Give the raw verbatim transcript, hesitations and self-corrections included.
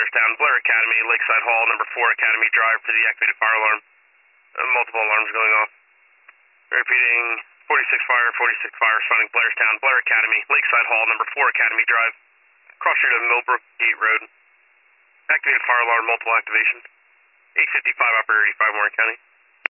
Blairstown, Blair Academy, Lakeside Hall, number four Academy Drive for the activated fire alarm. Uh, multiple alarms going off. Repeating, forty-six fire, forty-six fire, responding Blairstown, Blair Academy, Lakeside Hall, number four Academy Drive. Cross street of Millbrook Gate Road. Activated fire alarm, multiple activations. eight fifty-five, operator eighty-five, Warren County.